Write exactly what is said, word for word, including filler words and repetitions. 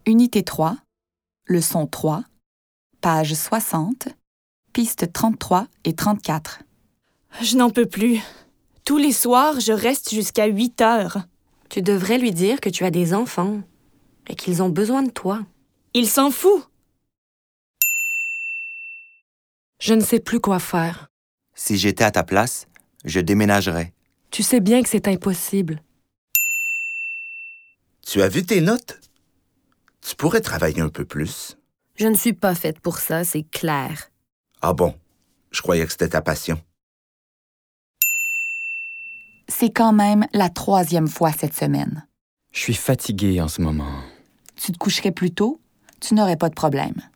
Unité trois, leçon trois, page soixante, pistes trente-trois et trente-quatre. Je n'en peux plus. Tous les soirs, je reste jusqu'à huit heures. Tu devrais lui dire que tu as des enfants et qu'ils ont besoin de toi. Il s'en fout. Je ne sais plus quoi faire. Si j'étais à ta place, je déménagerais. Tu sais bien que c'est impossible. Tu as vu tes notes? Tu pourrais travailler un peu plus. Je ne suis pas faite pour ça, c'est clair. Ah bon? Je croyais que c'était ta passion. C'est quand même la troisième fois cette semaine. Je suis fatigué en ce moment. Tu te coucherais plus tôt, tu n'aurais pas de problème.